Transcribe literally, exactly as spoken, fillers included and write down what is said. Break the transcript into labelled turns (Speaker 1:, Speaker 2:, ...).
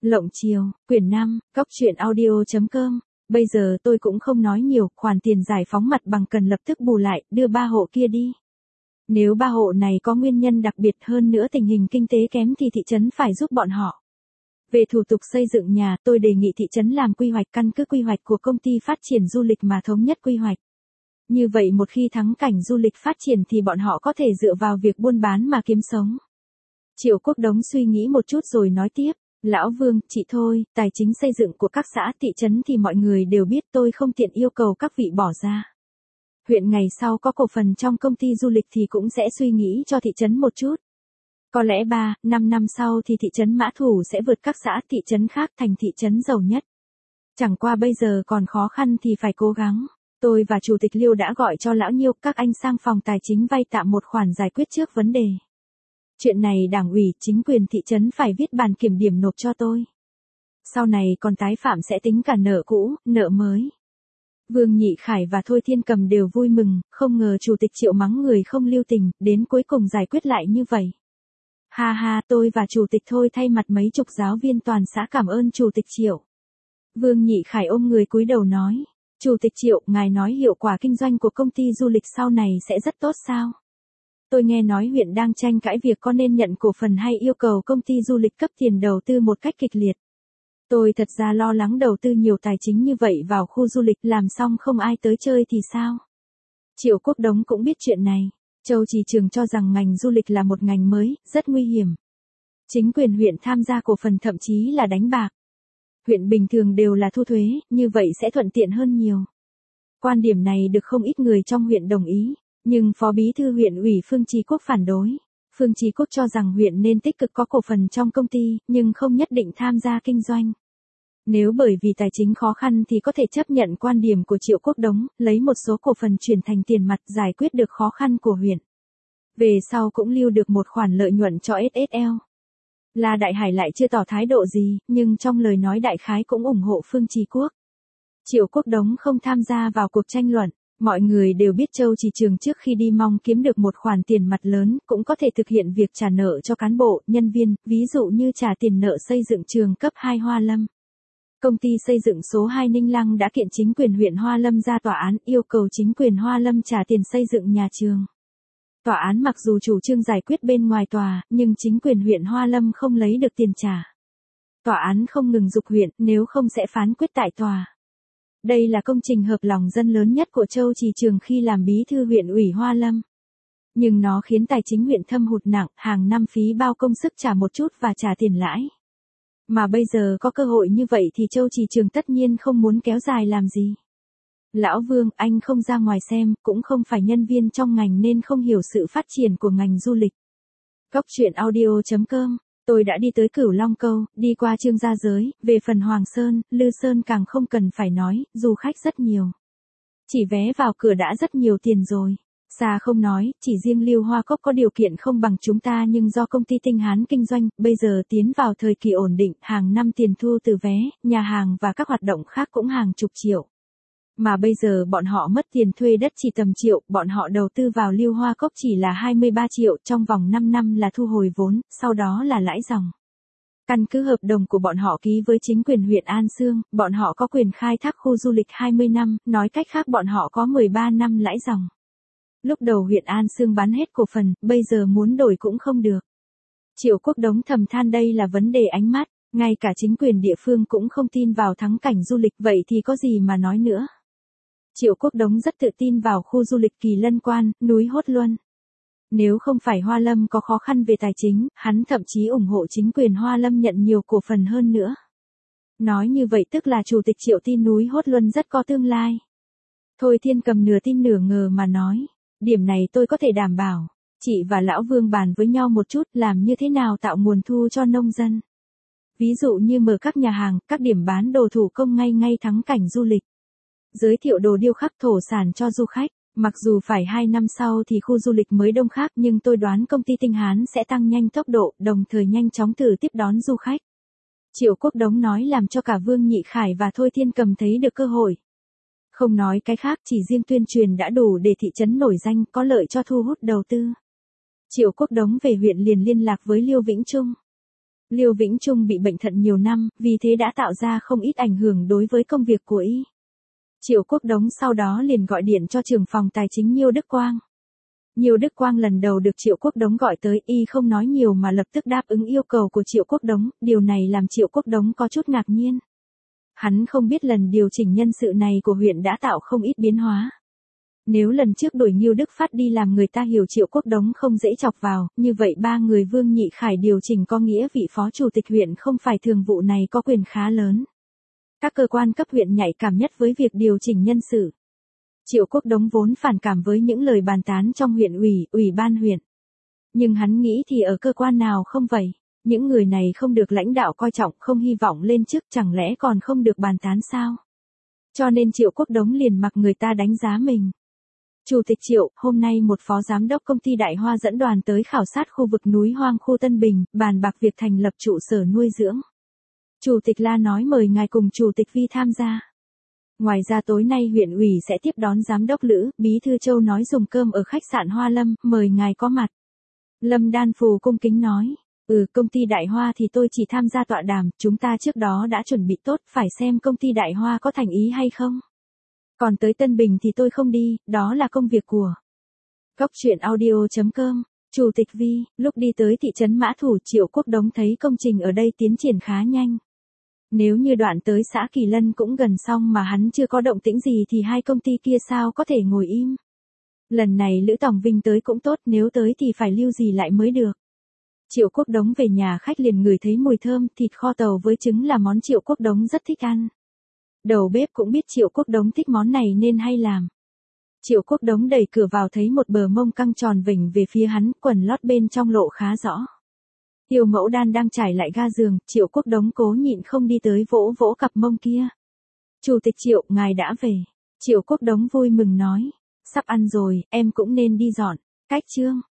Speaker 1: Lộng Chiều, quyển năm, cóc truyện audio chấm com. Bây giờ tôi cũng không nói nhiều, khoản tiền giải phóng mặt bằng cần lập tức bù lại, đưa ba hộ kia đi. Nếu ba hộ này có nguyên nhân đặc biệt hơn nữa tình hình kinh tế kém thì thị trấn phải giúp bọn họ. Về thủ tục xây dựng nhà, tôi đề nghị thị trấn làm quy hoạch căn cứ quy hoạch của công ty phát triển du lịch mà thống nhất quy hoạch. Như vậy một khi thắng cảnh du lịch phát triển thì bọn họ có thể dựa vào việc buôn bán mà kiếm sống. Triệu Quốc Đống suy nghĩ một chút rồi nói tiếp. Lão Vương, chị thôi, tài chính xây dựng của các xã thị trấn thì mọi người đều biết, tôi không tiện yêu cầu các vị bỏ ra. Huyện ngày sau có cổ phần trong công ty du lịch thì cũng sẽ suy nghĩ cho thị trấn một chút. Có lẽ ba, năm năm sau thì thị trấn Mã Thủ sẽ vượt các xã thị trấn khác thành thị trấn giàu nhất. Chẳng qua bây giờ còn khó khăn thì phải cố gắng. Tôi và Chủ tịch Liêu đã gọi cho Lão Nhiêu các anh sang phòng tài chính vay tạm một khoản giải quyết trước vấn đề. Chuyện này đảng ủy, chính quyền thị trấn phải viết bản kiểm điểm nộp cho tôi. Sau này còn tái phạm sẽ tính cả nợ cũ, nợ mới. Vương Nhị Khải và Thôi Thiên Cầm đều vui mừng, không ngờ Chủ tịch Triệu mắng người không lưu tình, đến cuối cùng giải quyết lại như vậy. Ha ha, tôi và Chủ tịch Thôi thay mặt mấy chục giáo viên toàn xã cảm ơn Chủ tịch Triệu. Vương Nhị Khải ôm người cúi đầu nói, Chủ tịch Triệu, ngài nói hiệu quả kinh doanh của công ty du lịch sau này sẽ rất tốt sao? Tôi nghe nói huyện đang tranh cãi việc có nên nhận cổ phần hay yêu cầu công ty du lịch cấp tiền đầu tư một cách kịch liệt. Tôi thật ra lo lắng đầu tư nhiều tài chính như vậy vào khu du lịch làm xong không ai tới chơi thì sao? Triệu Quốc Đống cũng biết chuyện này. Châu Trì Trường cho rằng ngành du lịch là một ngành mới, rất nguy hiểm. Chính quyền huyện tham gia cổ phần thậm chí là đánh bạc. Huyện bình thường đều là thu thuế, như vậy sẽ thuận tiện hơn nhiều. Quan điểm này được không ít người trong huyện đồng ý. Nhưng Phó Bí thư huyện ủy Phương Chí Quốc phản đối. Phương Chí Quốc cho rằng huyện nên tích cực có cổ phần trong công ty, nhưng không nhất định tham gia kinh doanh. Nếu bởi vì tài chính khó khăn thì có thể chấp nhận quan điểm của Triệu Quốc Đống, lấy một số cổ phần chuyển thành tiền mặt giải quyết được khó khăn của huyện. Về sau cũng lưu được một khoản lợi nhuận cho ét ét lờ. La Đại Hải lại chưa tỏ thái độ gì, nhưng trong lời nói đại khái cũng ủng hộ Phương Chí Quốc. Triệu Quốc Đống không tham gia vào cuộc tranh luận. Mọi người đều biết Châu Trì Trường trước khi đi mong kiếm được một khoản tiền mặt lớn, cũng có thể thực hiện việc trả nợ cho cán bộ, nhân viên, ví dụ như trả tiền nợ xây dựng trường cấp hai Hoa Lâm. Công ty xây dựng số hai Ninh Lăng đã kiện chính quyền huyện Hoa Lâm ra tòa án, yêu cầu chính quyền Hoa Lâm trả tiền xây dựng nhà trường. Tòa án mặc dù chủ trương giải quyết bên ngoài tòa, nhưng chính quyền huyện Hoa Lâm không lấy được tiền trả. Tòa án không ngừng giục huyện, nếu không sẽ phán quyết tại tòa. Đây là công trình hợp lòng dân lớn nhất của Châu Trì Trường khi làm bí thư huyện ủy Hoa Lâm. Nhưng nó khiến tài chính huyện thâm hụt nặng, hàng năm phí bao công sức trả một chút và trả tiền lãi. Mà bây giờ có cơ hội như vậy thì Châu Trì Trường tất nhiên không muốn kéo dài làm gì. Lão Vương, anh không ra ngoài xem, cũng không phải nhân viên trong ngành nên không hiểu sự phát triển của ngành du lịch. Cóc truyện audio chấm com. Tôi đã đi tới Cửu Long Câu, đi qua Trương Gia Giới, về phần Hoàng Sơn, Lư Sơn càng không cần phải nói, du khách rất nhiều. Chỉ vé vào cửa đã rất nhiều tiền rồi. Xa không nói, chỉ riêng Lưu Hoa Cốc có điều kiện không bằng chúng ta nhưng do công ty Tinh Hán kinh doanh, bây giờ tiến vào thời kỳ ổn định, hàng năm tiền thu từ vé, nhà hàng và các hoạt động khác cũng hàng chục triệu. Mà bây giờ bọn họ mất tiền thuê đất chỉ tầm triệu, bọn họ đầu tư vào Lưu Hoa Cốc chỉ là hai mươi ba triệu, trong vòng năm năm là thu hồi vốn, sau đó là lãi dòng. Căn cứ hợp đồng của bọn họ ký với chính quyền huyện An Xương, bọn họ có quyền khai thác khu du lịch hai mươi năm, nói cách khác bọn họ có mười ba năm lãi dòng. Lúc đầu huyện An Xương bán hết cổ phần, bây giờ muốn đổi cũng không được. Triệu Quốc Đống thầm than đây là vấn đề ánh mắt, ngay cả chính quyền địa phương cũng không tin vào thắng cảnh du lịch, vậy thì có gì mà nói nữa. Triệu Quốc Đống rất tự tin vào khu du lịch Kỳ Lân Quan, núi Hốt Luân. Nếu không phải Hoa Lâm có khó khăn về tài chính, hắn thậm chí ủng hộ chính quyền Hoa Lâm nhận nhiều cổ phần hơn nữa. Nói như vậy tức là Chủ tịch Triệu tin núi Hốt Luân rất có tương lai. Thôi Thiên Cầm nửa tin nửa ngờ mà nói, điểm này tôi có thể đảm bảo. Chị và Lão Vương bàn với nhau một chút làm như thế nào tạo nguồn thu cho nông dân. Ví dụ như mở các nhà hàng, các điểm bán đồ thủ công ngay ngay thắng cảnh du lịch. Giới thiệu đồ điêu khắc thổ sản cho du khách, mặc dù phải hai năm sau thì khu du lịch mới đông khác nhưng tôi đoán công ty Tinh Hán sẽ tăng nhanh tốc độ, đồng thời nhanh chóng thử tiếp đón du khách. Triệu Quốc Đống nói làm cho cả Vương Nhị Khải và Thôi Thiên Cầm thấy được cơ hội. Không nói cái khác, chỉ riêng tuyên truyền đã đủ để thị trấn nổi danh, có lợi cho thu hút đầu tư. Triệu Quốc Đống về huyện liền liên lạc với Liêu Vĩnh Trung. Liêu Vĩnh Trung bị bệnh thận nhiều năm, vì thế đã tạo ra không ít ảnh hưởng đối với công việc của y. Triệu Quốc Đống sau đó liền gọi điện cho trưởng phòng tài chính Nhiêu Đức Quang. Nhiêu Đức Quang lần đầu được Triệu Quốc Đống gọi tới, y không nói nhiều mà lập tức đáp ứng yêu cầu của Triệu Quốc Đống, điều này làm Triệu Quốc Đống có chút ngạc nhiên. Hắn không biết lần điều chỉnh nhân sự này của huyện đã tạo không ít biến hóa. Nếu lần trước đổi Nhiêu Đức Phát đi làm người ta hiểu Triệu Quốc Đống không dễ chọc vào, như vậy ba người Vương Nhị Khải điều chỉnh có nghĩa vị phó chủ tịch huyện không phải thường vụ này có quyền khá lớn. Các cơ quan cấp huyện nhạy cảm nhất với việc điều chỉnh nhân sự. Triệu Quốc Đống vốn phản cảm với những lời bàn tán trong huyện ủy, ủy ban huyện. Nhưng hắn nghĩ thì ở cơ quan nào không vậy? Những người này không được lãnh đạo coi trọng, không hy vọng lên chức, chẳng lẽ còn không được bàn tán sao? Cho nên Triệu Quốc Đống liền mặc người ta đánh giá mình. Chủ tịch Triệu, hôm nay một phó giám đốc công ty Đại Hoa dẫn đoàn tới khảo sát khu vực núi hoang khu Tân Bình, bàn bạc việc thành lập trụ sở nuôi dưỡng. Chủ tịch La nói mời ngài cùng Chủ tịch Vi tham gia. Ngoài ra tối nay huyện ủy sẽ tiếp đón giám đốc Lữ, Bí thư Châu nói dùng cơm ở khách sạn Hoa Lâm, mời ngài có mặt. Lâm Đan Phù cung kính nói, ừ công ty Đại Hoa thì tôi chỉ tham gia tọa đàm, chúng ta trước đó đã chuẩn bị tốt, phải xem công ty Đại Hoa có thành ý hay không. Còn tới Tân Bình thì tôi không đi, đó là công việc của. Góc truyện audio chấm com, Chủ tịch Vi, lúc đi tới thị trấn Mã Thủ Triệu Quốc Đống thấy công trình ở đây tiến triển khá nhanh. Nếu như đoạn tới xã Kỳ Lân cũng gần xong mà hắn chưa có động tĩnh gì thì hai công ty kia sao có thể ngồi im. Lần này Lữ Tòng Vinh tới cũng tốt, nếu tới thì phải lưu gì lại mới được. Triệu Quốc Đống về nhà khách liền ngửi thấy mùi thơm, thịt kho tàu với trứng là món Triệu Quốc Đống rất thích ăn. Đầu bếp cũng biết Triệu Quốc Đống thích món này nên hay làm. Triệu Quốc Đống đẩy cửa vào thấy một bờ mông căng tròn vểnh về phía hắn, quần lót bên trong lộ khá rõ. Tiêu Mẫu Đan đang trải lại ga giường, Triệu Quốc Đống cố nhịn không đi tới vỗ vỗ cặp mông kia. Chủ tịch Triệu, ngài đã về. Triệu Quốc Đống vui mừng nói. Sắp ăn rồi, em cũng nên đi dọn. Cách chương.